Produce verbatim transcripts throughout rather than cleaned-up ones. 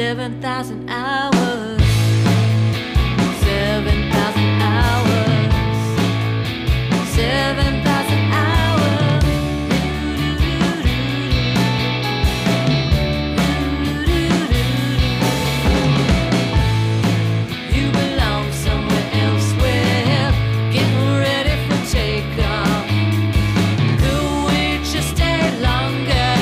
seven thousand hours, seven thousand hours, seven thousand hours. You belong somewhere elsewhere, getting ready for takeoff. Could we just stay longer?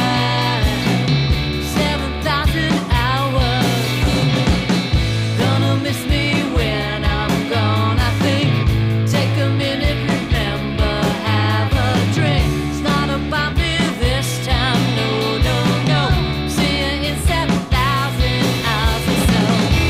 seven thousand hours. Gonna miss me when I'm gone. I think take a minute, remember, have a drink. It's not about me this time, no, no, no. See you in seven thousand hours or so.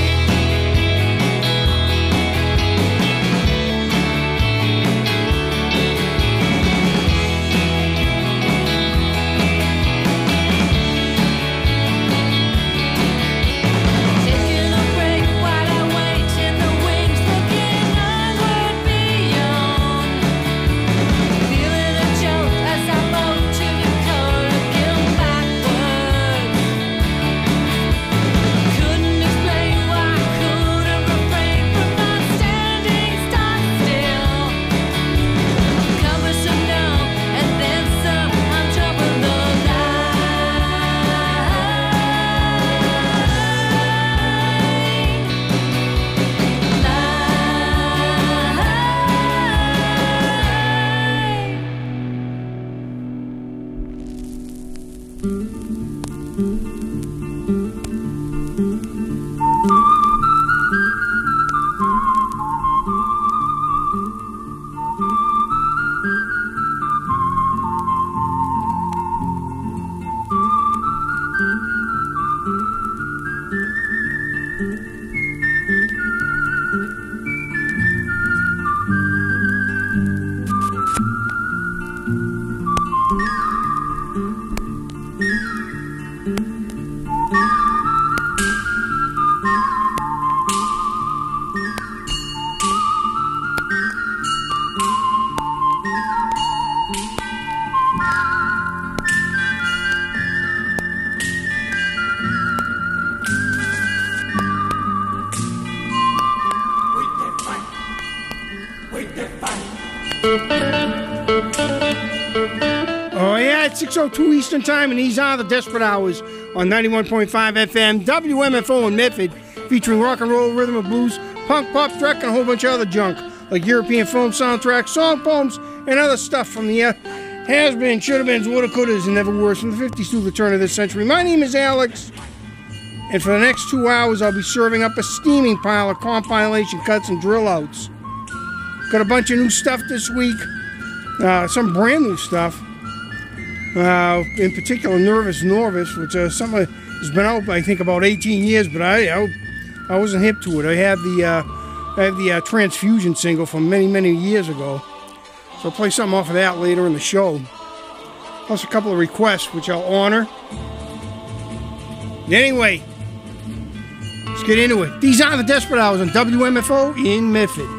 Taking a break while I wait in the wings, looking onward beyond. Feeling a jolt as I float to your car, looking backward. Couldn't explain why I couldn't refrain from not standing stock still. Cumbersome now, and then some. I'm jumping the Oh, yeah, it's six oh two Eastern Time, and these are the Desperate Hours on ninety-one point five F M, W M F O in Medford, featuring rock and roll, rhythm and blues, punk, pop, track, and a whole bunch of other junk, like European film soundtracks, song poems, and other stuff from the uh, has-been, should-have-beens, woulda-couldas, and never-worse from the fifties through the turn of this century. My name is Alex, and for the next two hours, I'll be serving up a steaming pile of compilation cuts and drill-outs. Got a bunch of new stuff this week, uh, some brand new stuff. Uh, in particular, Nervous Norvis, which uh, something has been out, I think, about eighteen years, but I I, I wasn't hip to it. I have the uh, I have the uh, Transfusion single from many, many years ago. So I'll play something off of that later in the show. Plus a couple of requests, which I'll honor. Anyway, let's get into it. These are the Desperate Hours on W M F O in Medford.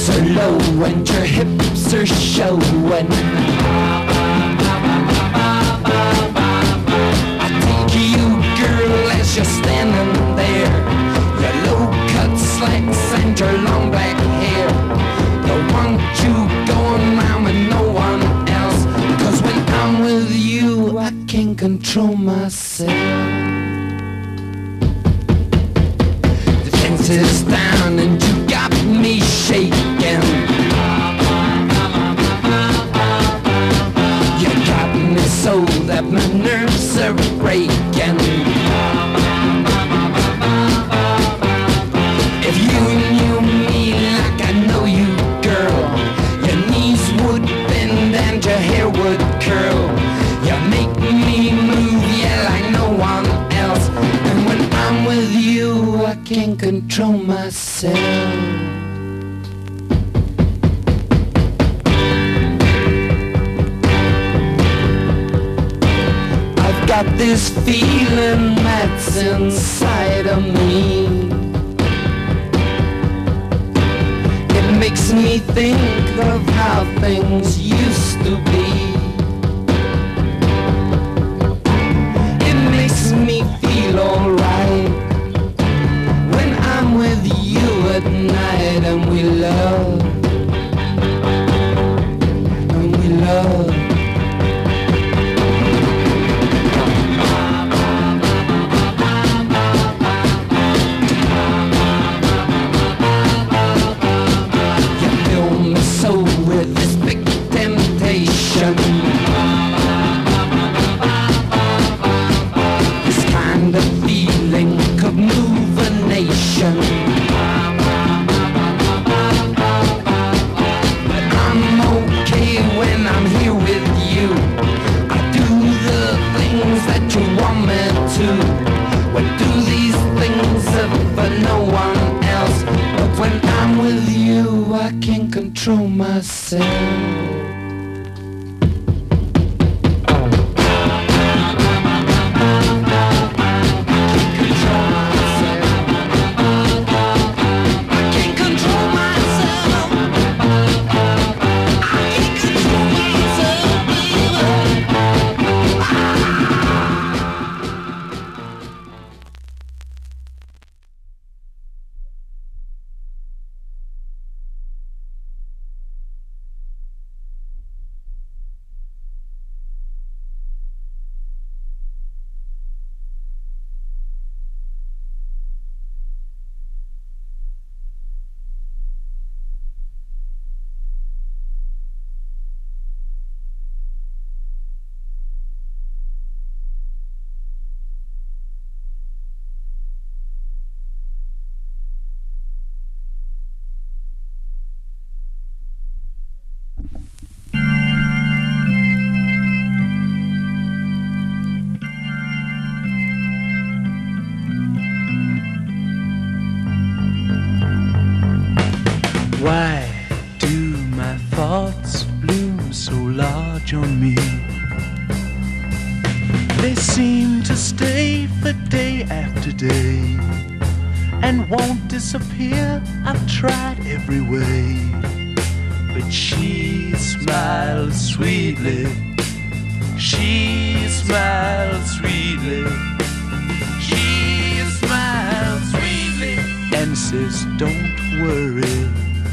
and your hips are showing. control myself. The fence is down and you got me shaking. You got me so that my nerves are breaking. If you knew me like I know you, girl, your knees would bend and your hair would curl. You make me move, yeah, like no one else. And when I'm with you, I can't control myself. I've got this feeling that's inside of me. It makes me think of how things used to be. It makes me feel alright when I'm with you at night and we love, and we love. This kind of feeling could move a nation. But I'm okay when I'm here with you. I do the things that you want me to. We do these things for no one else. But when I'm with you, I can't control myself. Why do my thoughts loom so large on me? They seem to stay for day after day and won't disappear. I've tried every way, but she smiles sweetly. She smiles sweetly. She smiles sweetly and says, "Don't worry."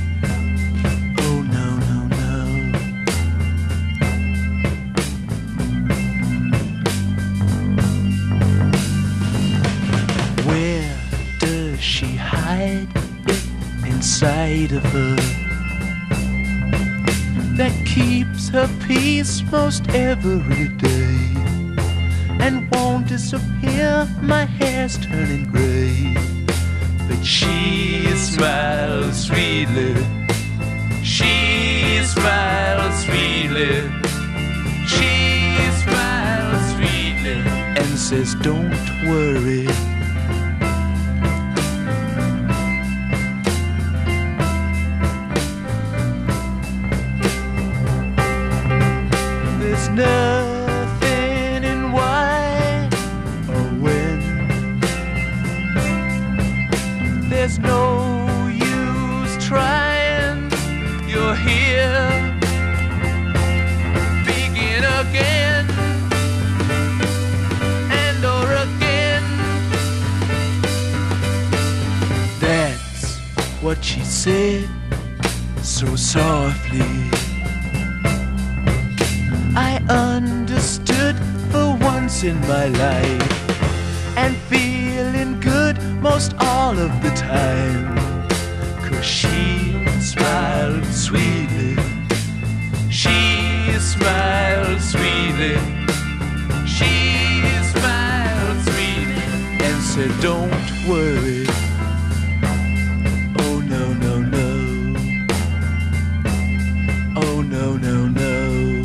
Inside of her that keeps her peace most every day and won't disappear. My hair's turning gray, but she smiles sweetly. She smiles sweetly. She smiles sweetly and says, "Don't worry." Nothing in why or when. There's no use trying. You're here. Begin again and or again. That's what she said so softly. I understood for once once in my life, and feeling good most all of the time. 'Cause she smiled sweetly, she smiled sweetly, she smiled sweetly, and said, don't worry, oh no, no, no, oh no, no, no,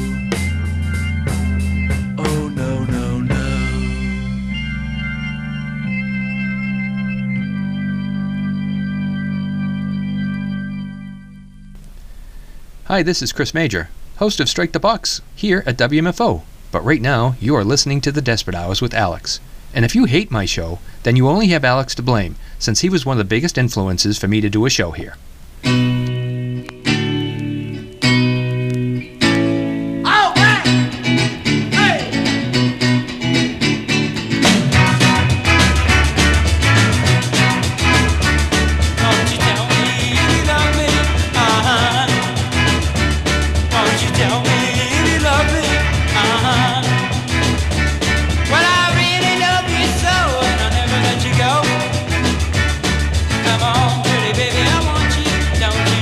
oh no, no, no. Hi, this is Chris Major, host of Strike the Box, here at W M F O. But right now, you are listening to The Desperate Hours with Alex. And if you hate my show, then you only have Alex to blame, since he was one of the biggest influences for me to do a show here. Come on, pretty baby, I want you. Don't you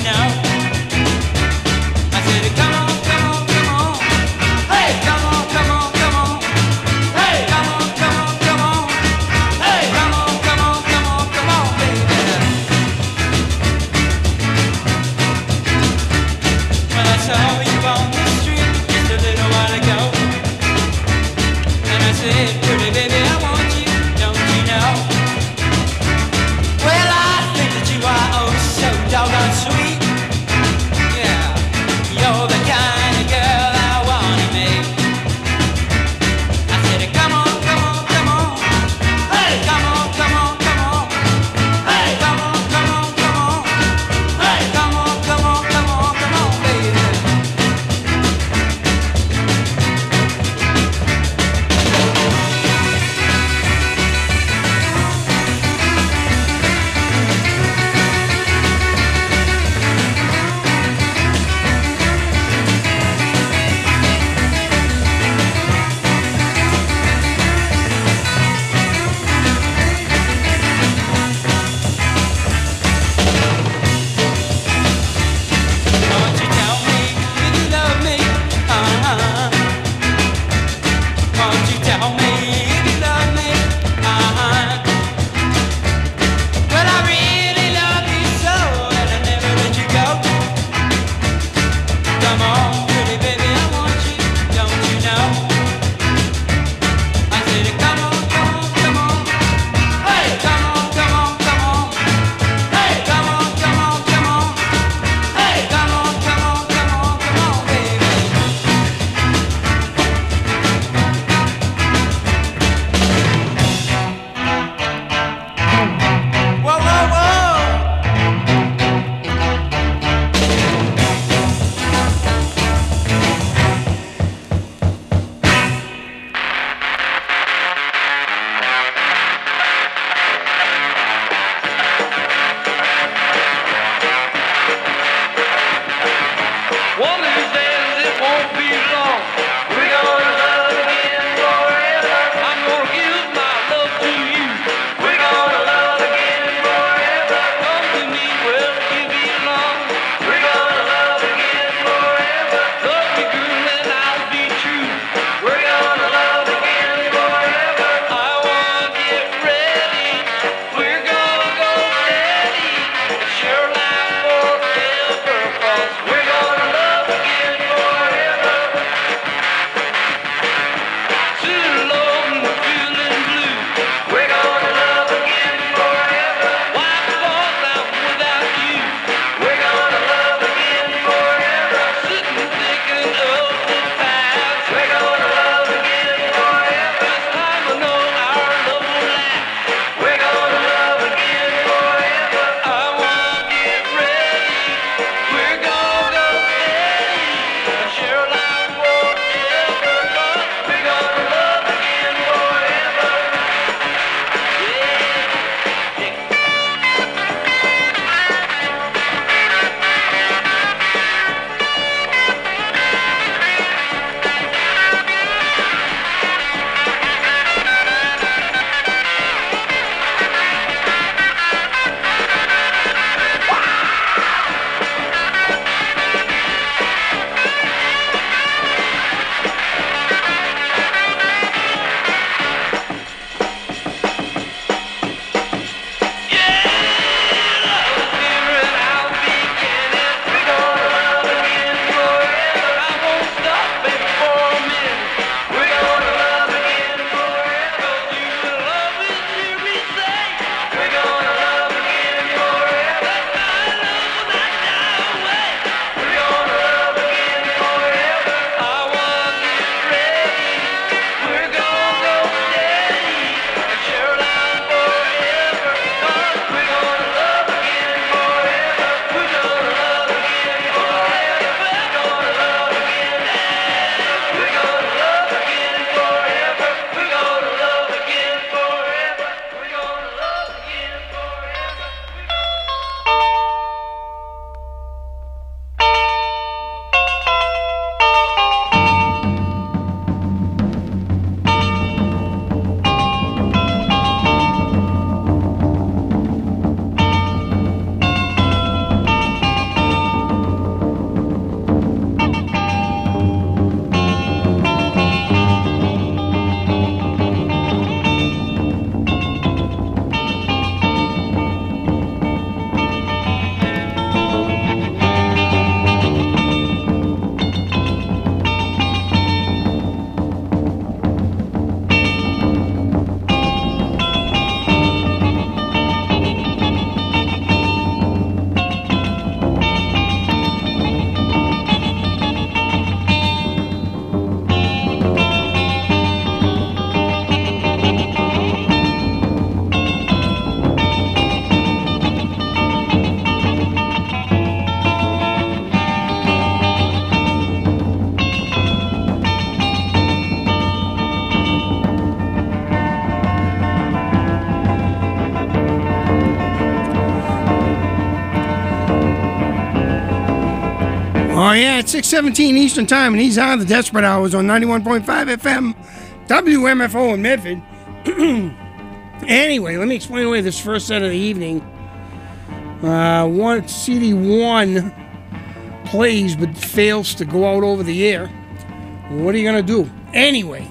Oh, yeah, it's six seventeen Eastern Time, and he's on the Desperate Hours on ninety-one point five F M, W M F O in Medford. Anyway, let me explain away this first set of the evening. Uh, one C D one plays but fails to go out over the air. What are you going to do? Anyway,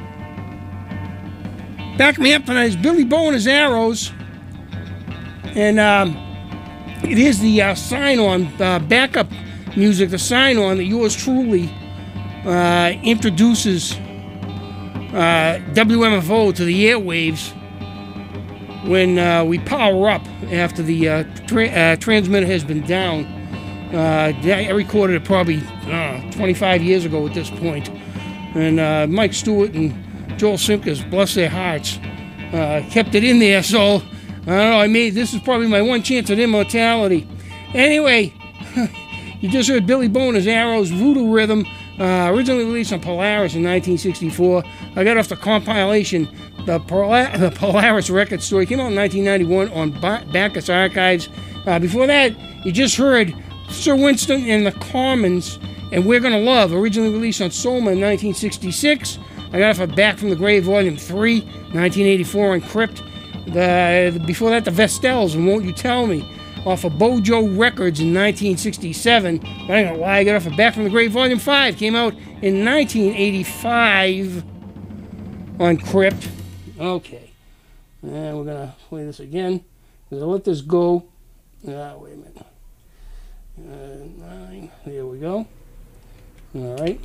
back me up tonight is Billy Bow and his Arrows. And um, it is the uh, sign-on, uh, backup music, the sign-on that yours truly uh, introduces uh, W M F O to the airwaves when uh, we power up after the uh, tra- uh, transmitter has been down. Uh, I recorded it probably uh, twenty-five years ago at this point. And uh, Mike Stewart and Joel Simkes, bless their hearts, uh, kept it in there. So, I don't know, I made, this is probably my one chance at immortality. Anyway, you just heard Billy Bow and his Arrows, Voodoo Rhythm, uh, originally released on Polaris in nineteen sixty-four. I got off the compilation, the, Pola- the Polaris Record Store. It came out in nineteen ninety-one on ba- Bacchus Archives. Uh, before that, you just heard Sir Winston and the Commons and We're Gonna Love, originally released on Soma in nineteen sixty-six. I got off of Back from the Grave, Volume three, nineteen eighty-four on Crypt. The, before that, the Vestels and Won't You Tell Me, off of Bojo Records in nineteen sixty-seven. I don't know why I got off of Back from the Grave, Volume five, came out in nineteen eighty-five on Crypt. Okay. And we're gonna play this again. Because I let this go. Ah, wait a minute. Uh, nine. There we go. All right.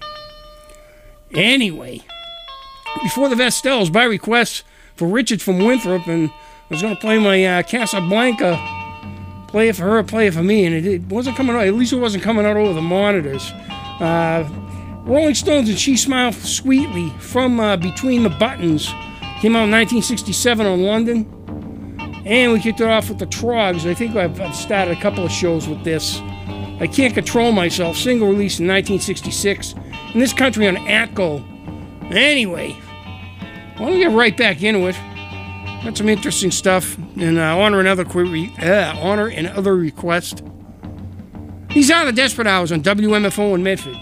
Anyway, before the Vestels, by request for Richard from Winthrop, and I was going to play my uh, Casablanca, play it for her, play it for me, and it, it wasn't coming out, at least it wasn't coming out over the monitors. Uh, Rolling Stones and She Smiled Sweetly from uh, Between the Buttons came out in nineteen sixty-seven on London. And we kicked it off with the Trogs. I think I've, I've started a couple of shows with this. I Can't Control Myself, single release in nineteen sixty-six. In this country on Atco. Anyway, why don't we get right back into it? Got some interesting stuff. And uh, honor another query, uh, honor and other request. These are the Desperate Hours on W M F O in Medford.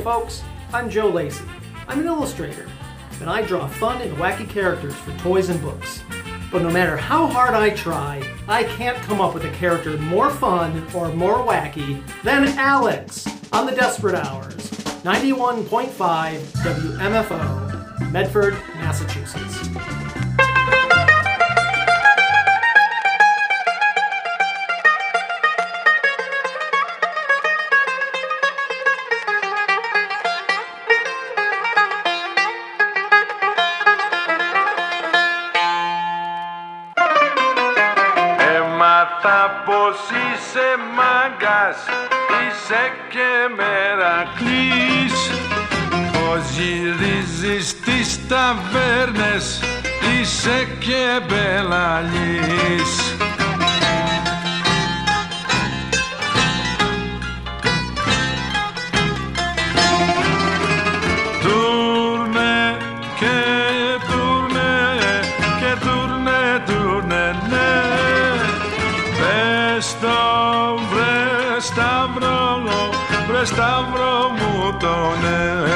folks, I'm Joe Lacey. I'm an illustrator, and I draw fun and wacky characters for toys and books. But no matter how hard I try, I can't come up with a character more fun or more wacky than Alex on the Desperate Hours, ninety-one point five W M F O, Medford, Massachusetts. Έμαθα πως είσαι μάγκας, είσαι και μερακλής, πως γυρίζεις στις ταβέρνες, είσαι και μπελαλής. Τούρνε και τούρνε και τούρνε τούρνε ναι, πες το βρε σταυρό, βρε σταυρό μου το ναι.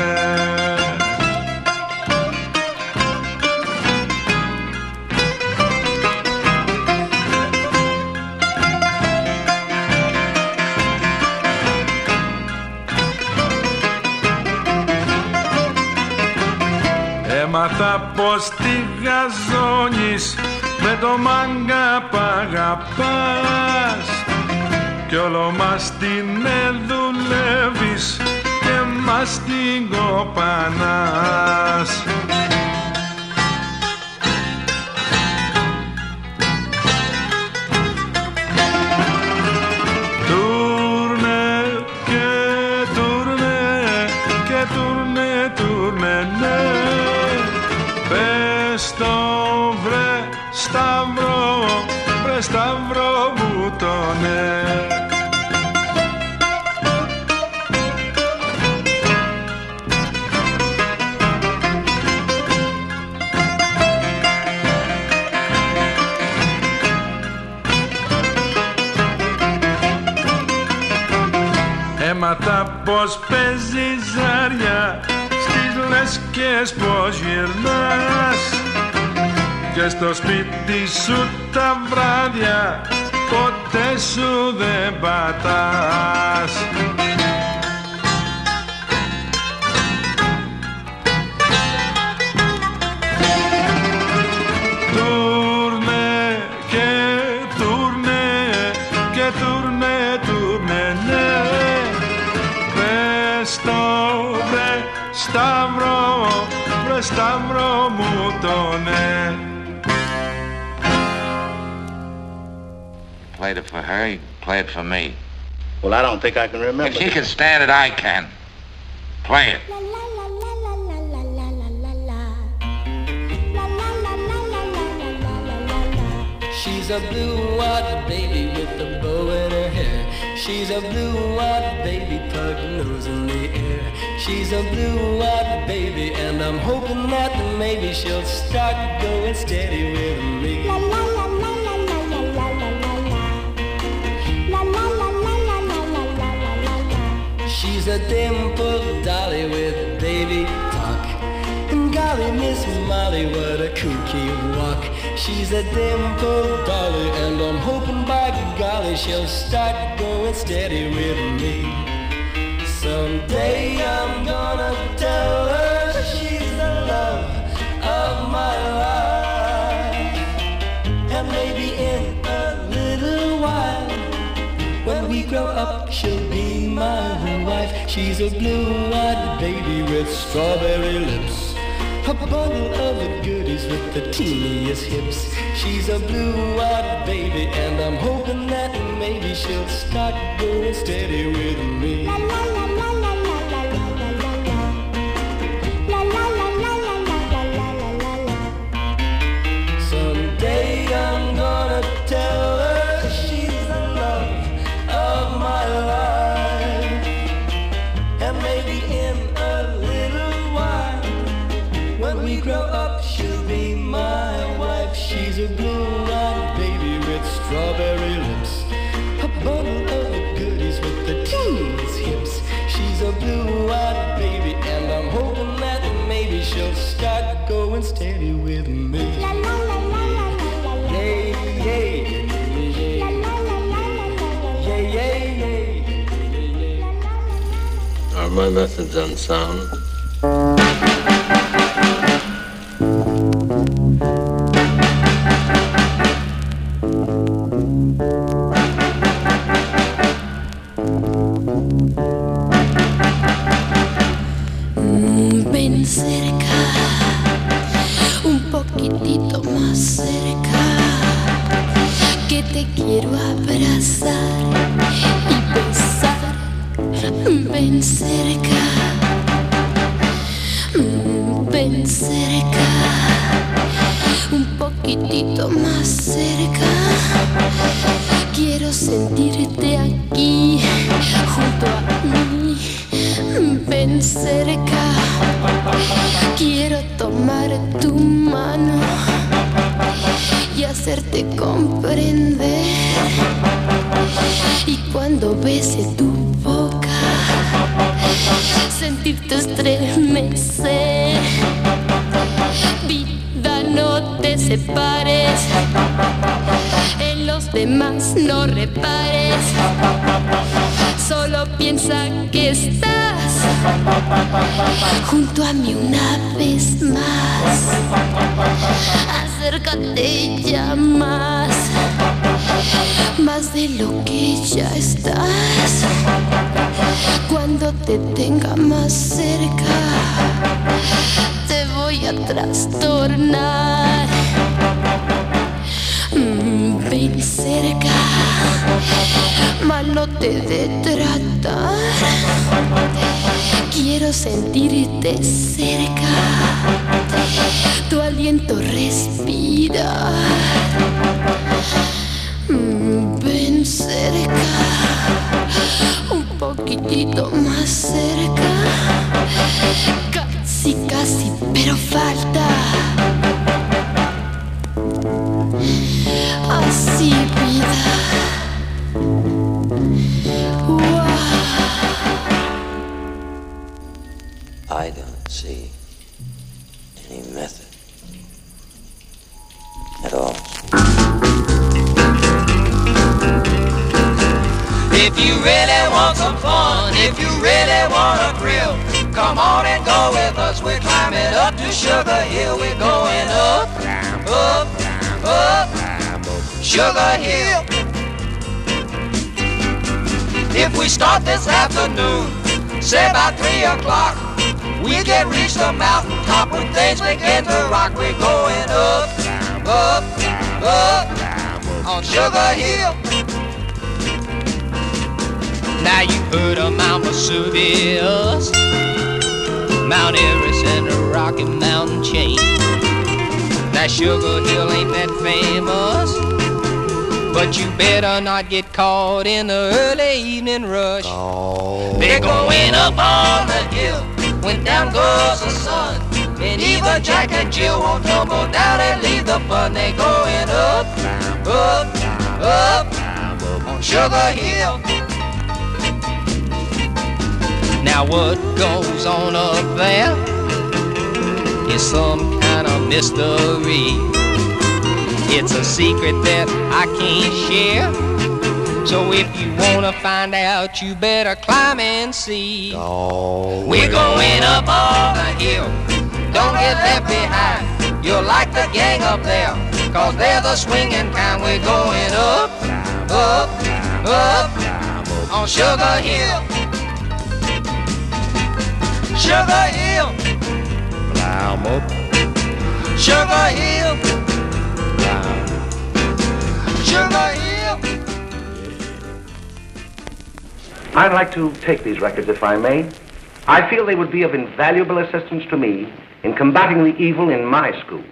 Έμαθα πως τη γαζώνεις, με το μάγκα π' αγαπάς, κι όλο μας την δουλεύεις και μας την κοπανάς. Τούρνε και τούρνε και τούρνε τούρνε ναι, πες το βρε σταυρό, βρε σταυρό μου το ναι. Έμαθα πως παίζεις ζάρια, στις λεσκές πως γυρνάς, και στο σπίτι σου τα βράδια ποτέ σου δεν πατάς. Τούρνε και τούρνε και τούρνε τούρνε ναι, πες το βρε σταυρό, βρε σταυρό μου το ναι. Played it for her, you play it for me. Well, I don't think I can remember. If she can stand it, I can. Play it. She's a blue-eyed baby with a bow in her hair. She's a blue-eyed baby, pug nose in the air. She's a blue-eyed baby, and I'm hoping that maybe she'll start going steady with me. La la la la la la la la la la. La la la la la la la la la la. She's a dimpled dolly with baby talk. And golly, Miss Molly, what a kooky walk. She's a dimpled dolly, and I'm hoping by golly she'll start going steady with me. Someday I'm gonna tell her she's the love of my life. And maybe in a little while, when we grow up, she'll be my wife. She's a blue-eyed baby with strawberry lips, a bundle of goodies with the teeniest hips. She's a blue-eyed baby, and I'm hoping that maybe she'll start going steady with me. La la la la la la la la la la. La la la la la la la la la la. Someday I'm gonna tell her she's the love of my life, and maybe in a little while, when we grow up, she'll be my wife. She's a blue-eyed baby with strawberry lips, a bundle of goodies with the teeniest hips. yay, yay. Are my methods unsound? Mm, ven cerca, un poquitito más cerca, que te quiero abrazar y besar. Ven cerca, mm, ven cerca, un poquitito más cerca. Quiero sentirte aquí junto a mí. Ven cerca, quiero tomar tu mano y hacerte comprender. Y cuando bese tu boca, sentirte estremecer. Vida, no te separes, en los demás no repares. Solo piensa que estás junto a mí una vez más. Acércate ya más, más de lo que ya estás. Cuando te tenga más cerca, te voy a trastornar. Mm, ven cerca, mal no te de tratar. Quiero sentirte cerca, tu aliento respirar. Mm, ven cerca, un poquitito más cerca. Casi, casi, pero falta. Así, vida. Wow. I don't see any method at all. If you really want some fun, if you really want a thrill, come on and go with us. We're climbing up to Sugar Hill. We're going up, up, up, Sugar Hill. If we start this afternoon, say about three o'clock, we can reach the mountain top when things begin to rock. We're going up, up, up on Sugar Hill. Now you heard of Mount Vesuvius, Mount Everest and the Rocky Mountain chain. That Sugar Hill ain't that famous, but you better not get caught in the early evening rush. Oh. They're going up on the hill when down goes the sun, and even Jack and Jill won't tumble down and leave the fun. They're going up, up, up on Sugar Hill. Now what goes on up there is some kind of mystery. It's a secret that I can't share. So if you wanna find out, you better climb and see. Oh, we're going up on the hill, don't get left behind. You'll like the gang up there, cause they're the swinging kind. We're going up, up, up on Sugar Hill. Sugar Hill, climb up. Sugar Hill, climb. Sugar Hill. I'd like to take these records, if I may. I feel they would be of invaluable assistance to me in combating the evil in my school.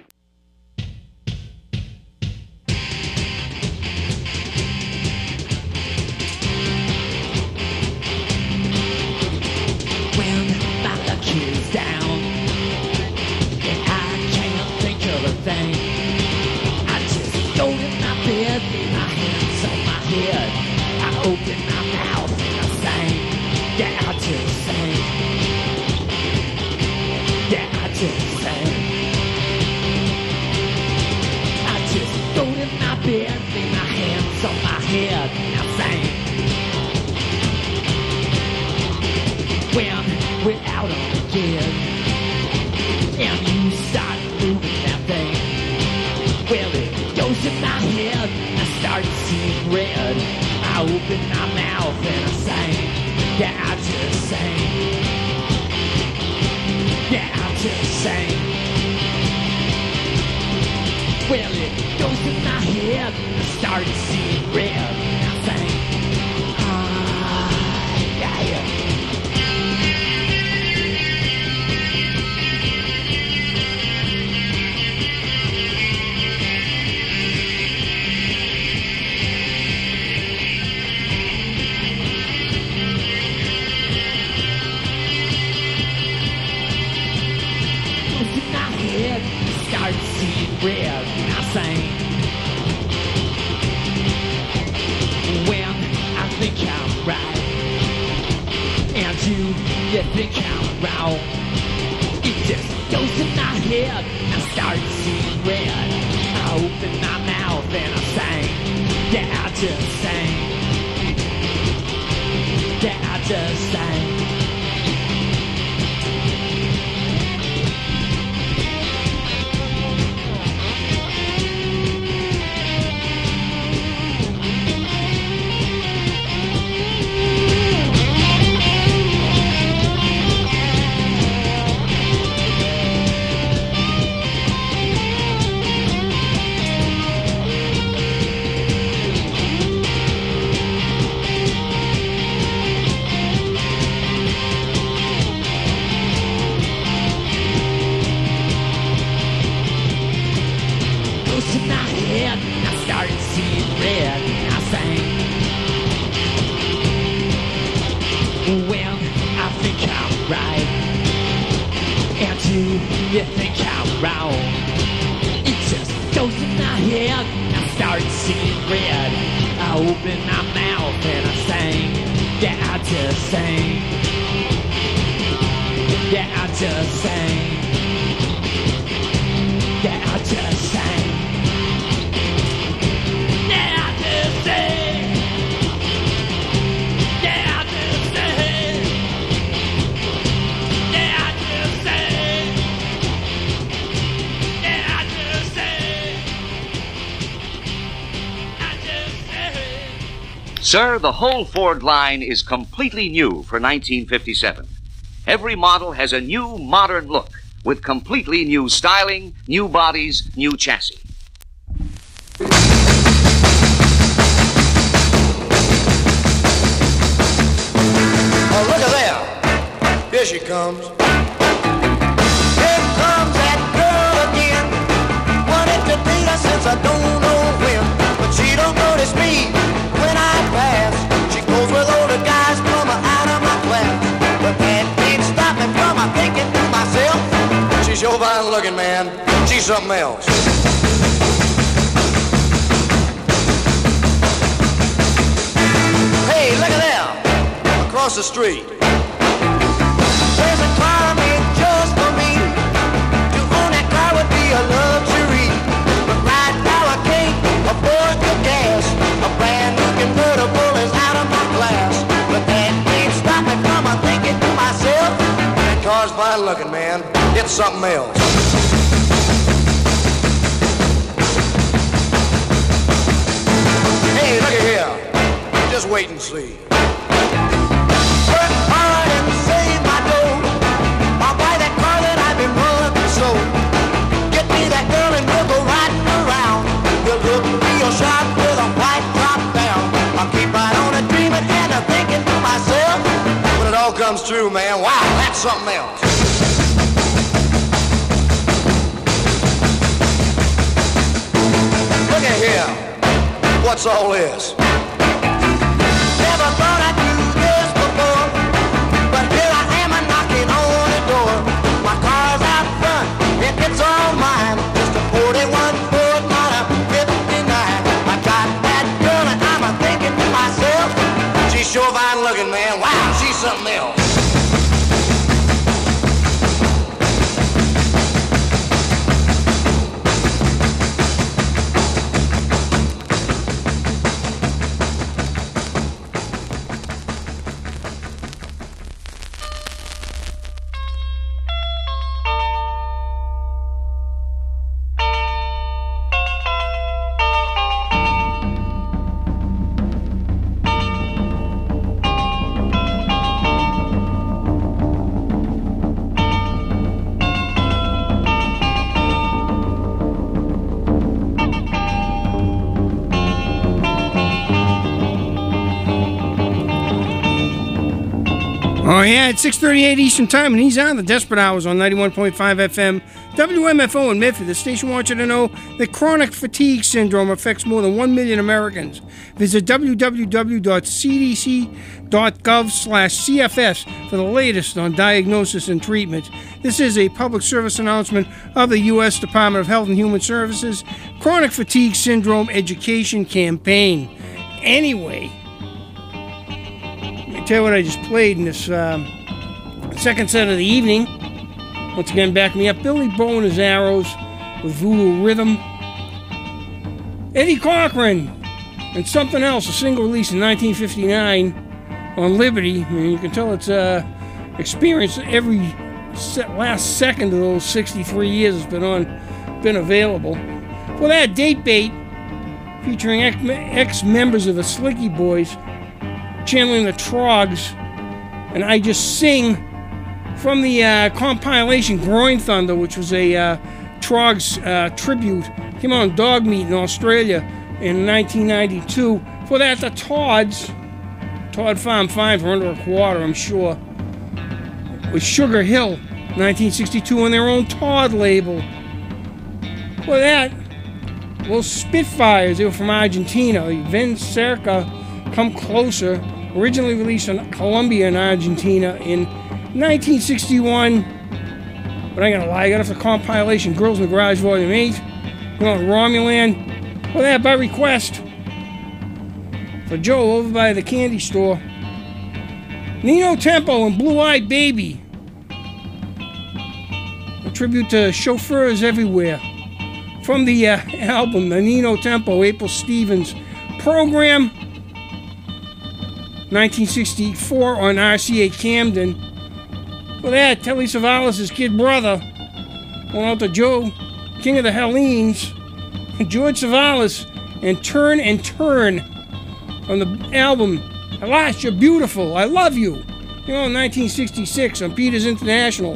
open my mouth and I sing. Yeah, I just sing. Yeah, I just sing. Well, it goes in my head and I start seeing red and I sing. Ah, yeah, yeah. Start seeing red and I sing. When I think I'm right and you, you think I'm wrong, it just goes in my head and I start seeing red. I open my mouth and I sing. Yeah, I just sing. Yeah, I just sing. You think I'm wrong. It just goes in my head and I start seeing red. I open my mouth and I sing. Yeah, I just sing. Yeah, I just sing. Yeah, I just sing. Yeah, I just sing. Yeah, I just sing. Yeah, I just sing. Sir, the whole Ford line is completely new for nineteen fifty-seven. Every model has a new, modern look with completely new styling, new bodies, new chassis. Oh, look at there. Here she comes. Here comes that girl again. Wanted to date her since I don't know when. But she don't notice me when I pass. She goes with all the guys from out of my class. But that can't stop me from my thinking to myself. She's your fine looking, man. She's something else. Hey, look at there. Across the street. There's a car made just for me. To own that car would be a luxury. But right now I can't afford the gas. A brand new convertible is out of my class. But that can't stop me from a thinking to myself. That car's fine looking, man. It's something else. Hey, look at here. Just wait and see. Work hard and save my dough. I'll buy that car that I've been running so. Get me that girl and we'll go riding around. We'll look real sharp with a white top down. I'll keep right on a dreaming and a thinking to myself. When it all comes true, man, wow, that's something else. Look at here. What's all this? Never thought I'd do this before, but here I am a knocking on the door. My car's out front, and it's all mine. Just a forty-one Ford Model fifty-nine. I got that girl and I'm a thinking to myself. She's sure fine looking, man. Wow, she's something else. Oh, yeah, it's six thirty-eight Eastern Time, and he's on the Desperate Hours on ninety-one point five F M. W M F O in Medford. The station wants you to know that chronic fatigue syndrome affects more than one million Americans. Visit w w w dot c d c dot gov slash c f s for the latest on diagnosis and treatment. This is a public service announcement of the U S Department of Health and Human Services Chronic Fatigue Syndrome Education Campaign. Anyway, let me tell you what I just played in this um, second set of the evening. Once again, back me up. Billy Bow and his Arrows with Voodoo Rhythm. Eddie Cochran and Something Else, a single release in nineteen fifty-nine on Liberty. I mean, you can tell it's uh, experienced every se- last second of those sixty-three years it's been on, been available. For that, Date Bait, featuring ex- ex-members of the Slicky Boys, channeling the Trogs, and I Just Sing, from the uh, compilation Groin Thunder, which was a uh, Trogs uh, tribute. Came out on Dog Meat in Australia in nineteen ninety-two. For that, the Todds, Todd Farm Fine for under a quarter, I'm sure, with Sugar Hill, nineteen sixty-two, on their own Todd label. For that, well, Spitfires, they were from Argentina. Ven Cerca, Come Closer, originally released on Columbia in Argentina in nineteen sixty-one, but I ain't gonna lie, I got off the compilation Girls in the Garage Volume eight, you know, Romulan. Well, that by request for Joe over by the candy store. Nino Tempo and Blue Eyed Baby, a tribute to chauffeurs everywhere, from the uh, album The Nino Tempo, April Stevens Program, nineteen sixty-four on R C A Camden. For that, Telly Savalas' kid brother went out to Joe, King of the Hellenes, George Savalas, and Turn and Turn on the album At Last You're Beautiful, I Love You, you know, in nineteen sixty-six on Peters International.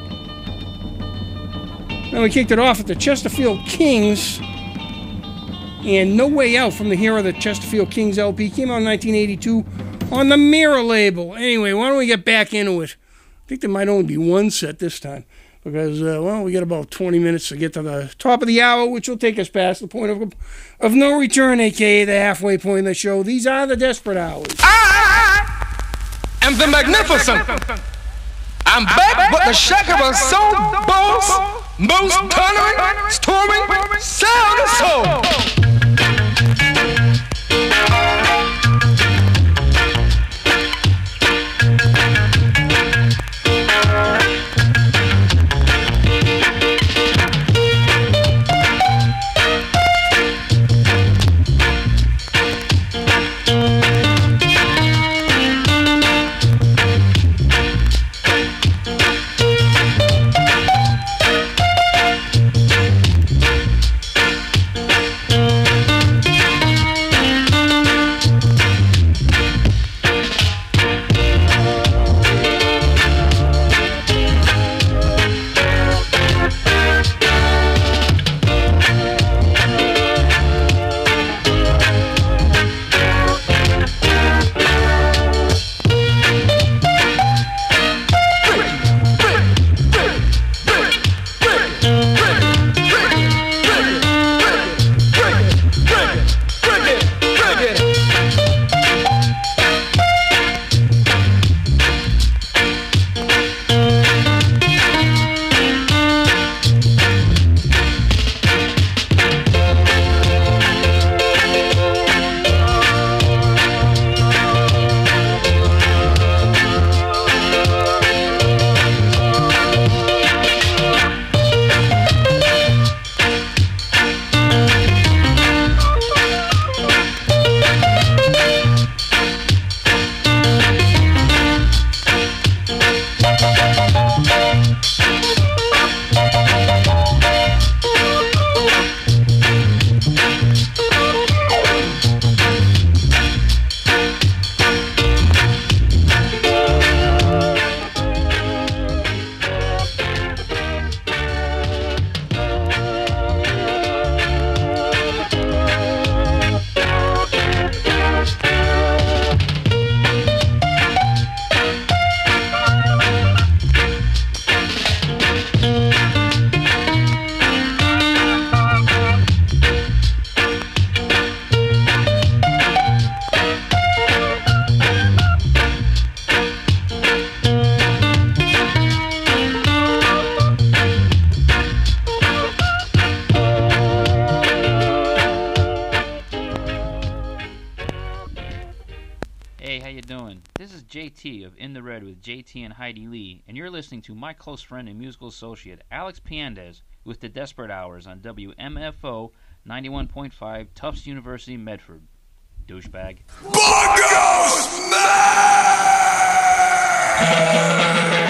Then we kicked it off at the Chesterfield Kings, and No Way Out from the Hero of the Chesterfield Kings L P came out in nineteen eighty-two on the Mirror label. Anyway, why don't we get back into it? I think there might only be one set this time because, uh, well, we got about twenty minutes to get to the top of the hour, which will take us past the point of, of no return, a k a the halfway point of the show. These are the Desperate Hours. I am the Magnificent. I'm back, but the shaker was so boss, most thundering, storming, sound and soul. Thank This is J T of In the Red with J T and Heidi Lee, and you're listening to my close friend and musical associate, Alex Piandez, with the Desperate Hours on W M F O ninety-one point five, Tufts University, Medford. Douchebag. Bongo Smash!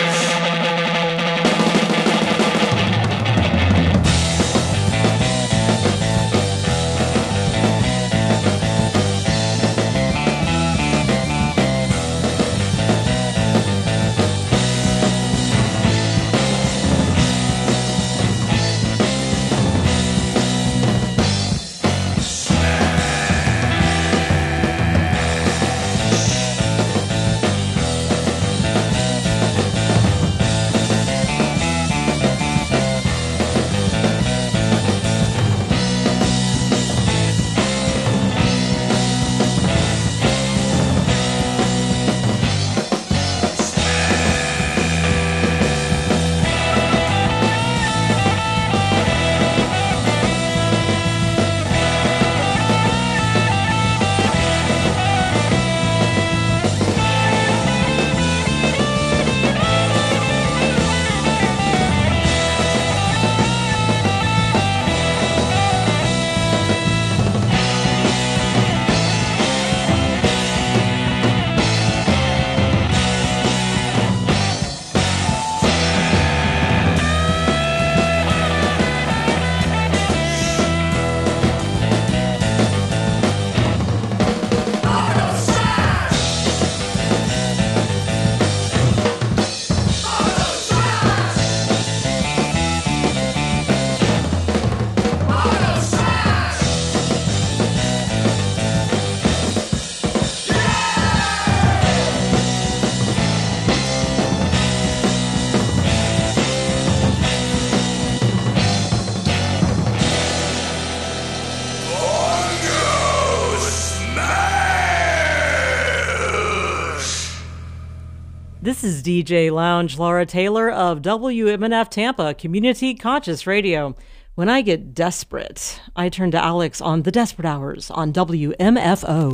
This is D J Lounge Laura Taylor of W M N F Tampa Community Conscious Radio. When I get desperate, I turn to Alex on The Desperate Hours on W M F O.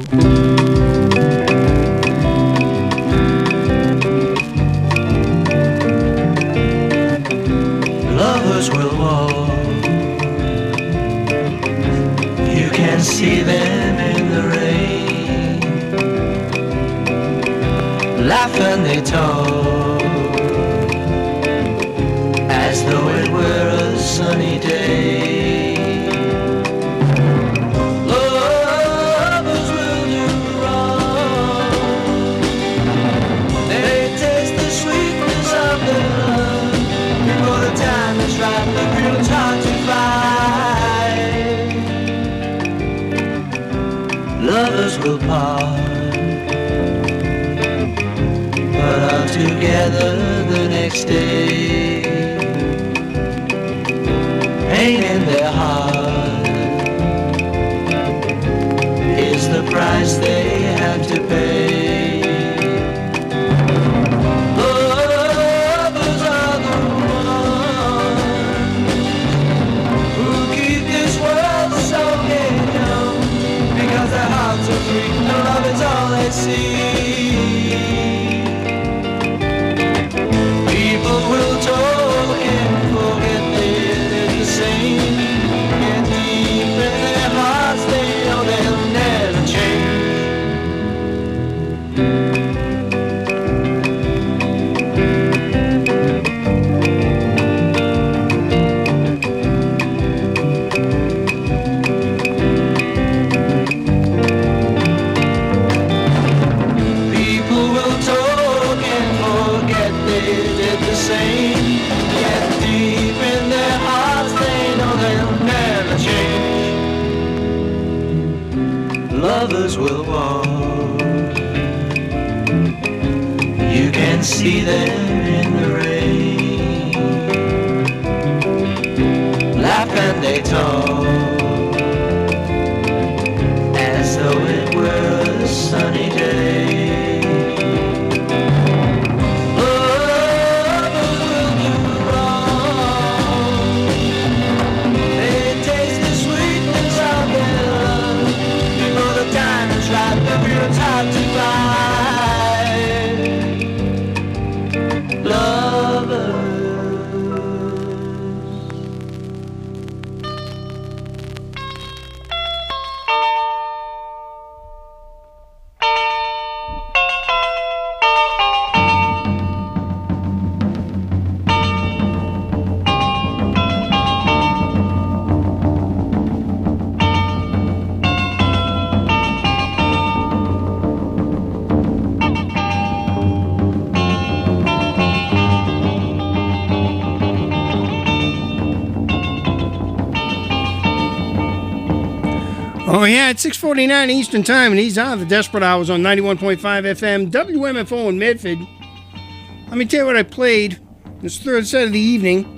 Lovers will walk, you can see them in the rain. Laugh and they talk as though it were a sunny day. Lovers will do wrong, they taste the sweetness of their love before the time is right. The real time to find. Lovers will part, but all together the next day. Pain in their heart is the price they have to pay. Lovers are the ones who keep this world so young, because their hearts are free and love is all they see. People will talk and forget they're the same. And deep in their hearts they know they'll never change. People will talk and forget they did the same. Yet deep in their hearts they know they'll never change. Lovers will walk, you can see them in the rain. Laugh and they talk as though it were a sunny day. Time to find. Oh, yeah, it's six forty-nine Eastern Time, and he's on the Desperate Hours on ninety-one point five F M, W M F O in Medford. Let me tell you what I played this third set of the evening.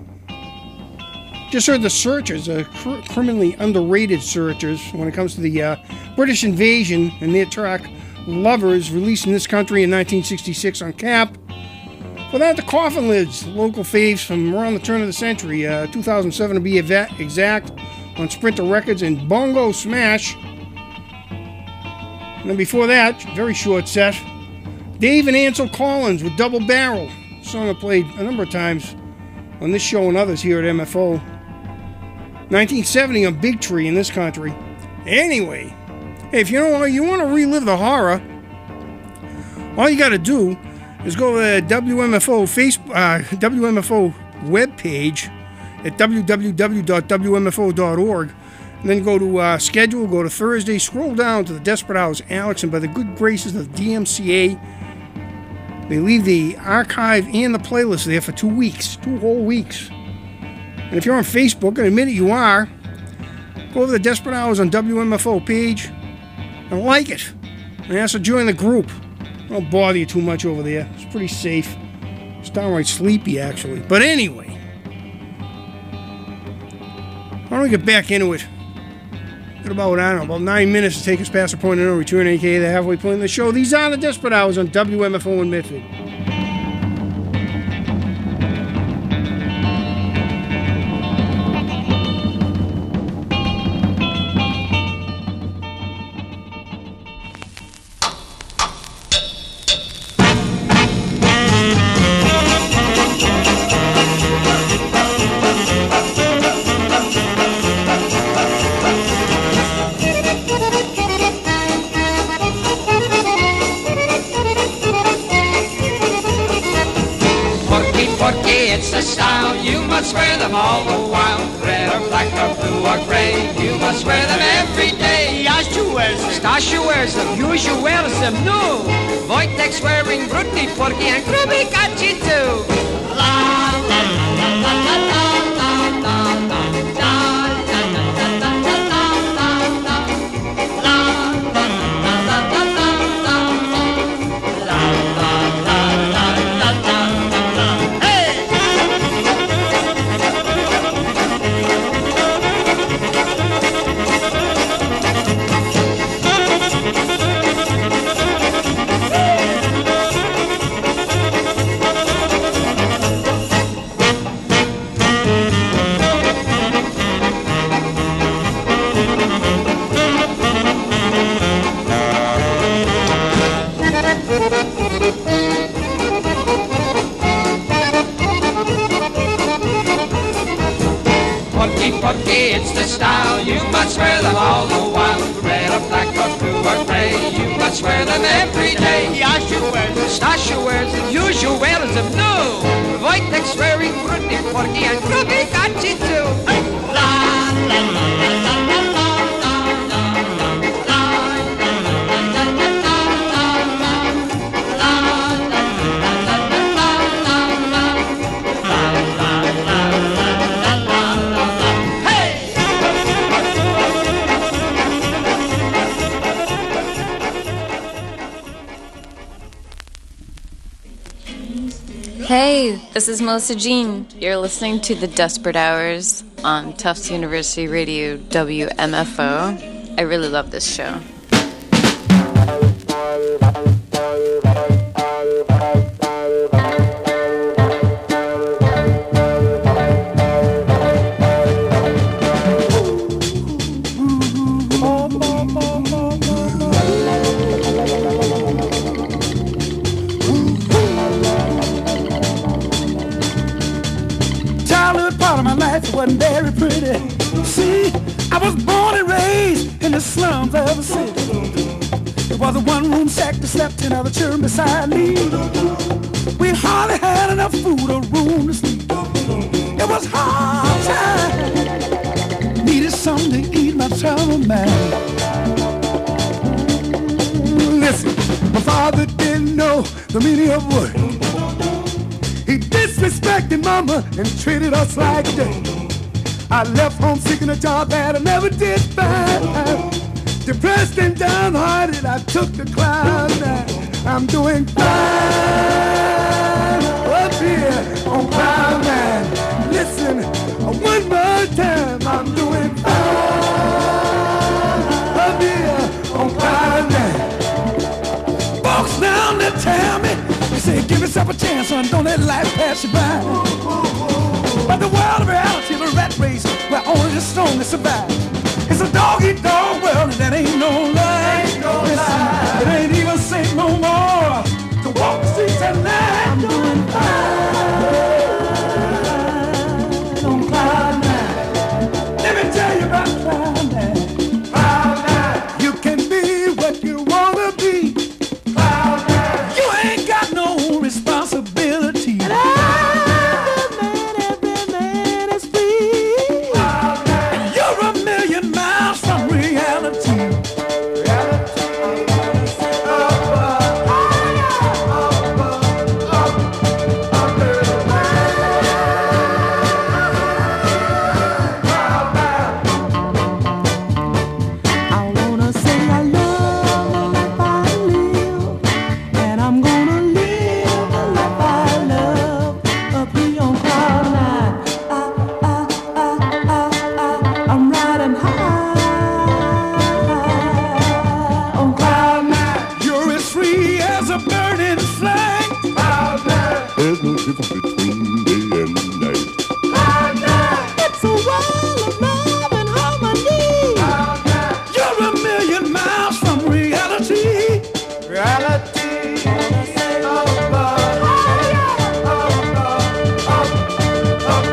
Just heard the Searchers, uh, cr- criminally underrated Searchers when it comes to the uh, British invasion and their track Lovers, released in this country in nineteen sixty-six on Cap. For that, the Coffin Lids, local faves from around the turn of the century, uh, two thousand seven to be exact, on Sprinter Records, and Bongo Smash. And then before that, very short set, Dave and Ansel Collins with Double Barrel, a song I played a number of times on this show and others here at M F O. nineteen seventy on Big Tree in this country. Anyway, if you know you want to relive the horror, all you got to do is go to the W M F O Facebook, uh, W M F O webpage at w w w dot w m f o dot org, and then go to uh, schedule, go to Thursday, scroll down to the Desperate Hours Alex, and by the good graces of the D M C A, they leave the archive and the playlist there for two weeks, two whole weeks. And if you're on Facebook, and admit it you are, go over to the Desperate Hours on W M F O page and like it, and ask to join the group. I don't bother you too much over there. It's pretty safe. It's downright sleepy, actually. But anyway, why don't we get back into it? Got about, I don't know, about nine minutes to take us past the point of no return, a k a the halfway point of the show. These are the Desperate Hours on W M F O in Medford. It's the style, you must wear them all the while. Red or black or blue or gray, you must wear them every day. Jaszu wears them, Stasio wears them, Juszu wears them, no. Wojtek's wearing Brutni, Porky and Grubby Kachi too. La la la la la la la la la. Porky, it's the style, you must wear them all the while. Red or black or blue or gray, you must wear them every day. Jaszu wears them, Stasio wears them, Juszu wears them, no. Wojtek's wearing Brutni, Porky and Grubby Kachi too. Hey. La la la la la la la la la. Hey, this is Melissa Jean. You're listening to The Desperate Hours on Tufts University Radio W M F O. I really love this show. Wasn't very pretty. See, I was born and raised in the slums of the city. It was a one-room shack that slept in, other children beside me. We hardly had enough food or room to sleep. It was hard time. Needed something to eat my troubled mind. Listen, my father didn't know the meaning of work. He disrespected mama and treated us like dirt. I left home seeking a job that I never did find. Depressed and downhearted, I took the cloud nine. I'm doing fine up here on cloud nine. Listen, one more time, I'm doing fine up here on cloud nine. Folks down there tell me, they say give yourself a chance, son, don't let life pass you by. But the world of reality, the rat race, where only the strongest survive. It's a dog-eat-dog world, and that ain't no lie. Ain't no lie. It ain't even safe no more to walk the streets at night. I'm doing fine on cloud nine. Let me tell you about cloud nine. Cloud nine. You can be what you wanna be. Cloud nine. You ain't got no responsibility. And every man, every man is free. Cloud nine. And you're a million miles from reality. Reality. Up, up, up, up, up, I wanna say I love the life I live, and I'm gonna live the life I love up here on cloud nine. I, I, I, I, I, I'm riding high on cloud nine. You're as free as a bird in flight. Cloud nine. There's no difference between day and night. Cloud nine. It's a world of love and harmony. Cloud nine. You're a million miles from reality. Reality. Up, up, up, up, up,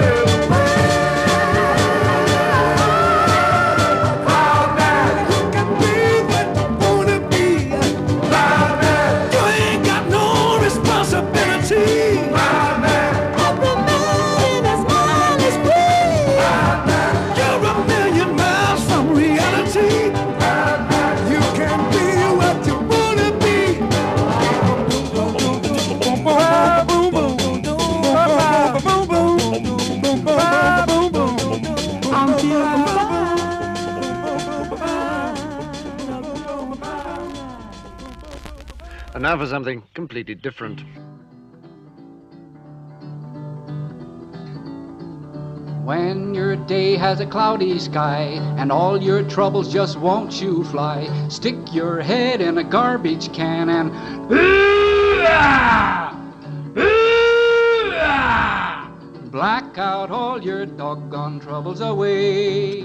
Cloud nine. You can be what you wanna be. Cloud nine. You ain't got no responsibility. Cloud nine. Every man in his mind is free. Cloud nine. You're a million miles from reality. Cloud nine. You can be what you wanna be. I'm feeling And now for something completely different. When your day has a cloudy sky and all your troubles just won't you fly, stick your head in a garbage can and black out all your doggone troubles away.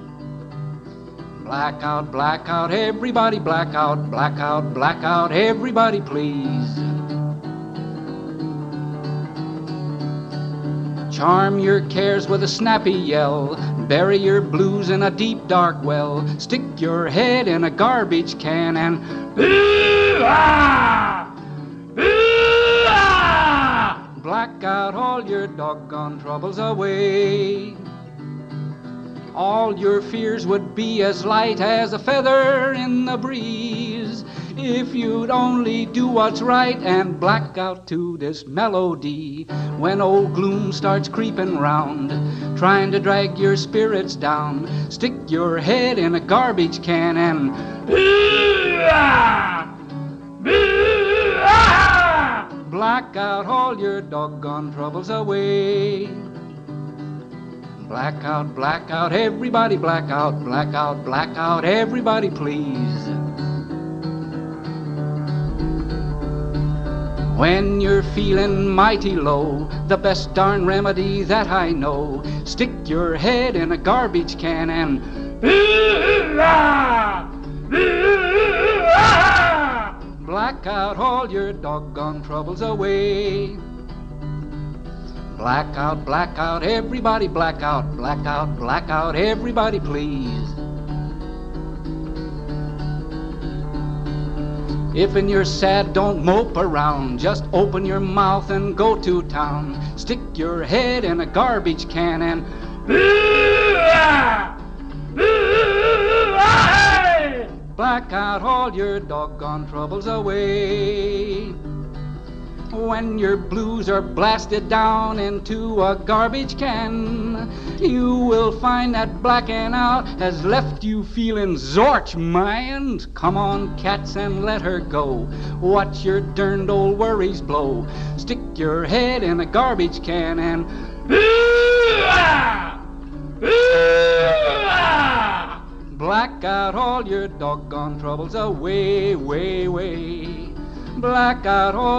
Black out, black out, everybody black out, black out, black out, everybody please. Charm your cares with a snappy yell, bury your blues in a deep dark well, stick your head in a garbage can and black out all your doggone troubles away. All your fears would be as light as a feather in the breeze if you'd only do what's right and black out to this melody. When old gloom starts creeping round, trying to drag your spirits down, stick your head in a garbage can and black out all your doggone troubles away. Black out, black out, everybody black out, black out, black out, everybody please. When you're feeling mighty low, the best darn remedy that I know, stick your head in a garbage can and black out all your doggone troubles away. Black out, black out, everybody black out, black out, black out, everybody please. If in your sad, don't mope around, just open your mouth and go to town. Stick your head in a garbage can and black out all your doggone troubles away. when your blues are blasted down into a garbage can. You will find that blacking out has left you feeling zorch, man. Come on, cats, and let her go. Watch your derned old worries blow. Stick your head in a garbage can and black out all your doggone troubles away, way, way. Black out all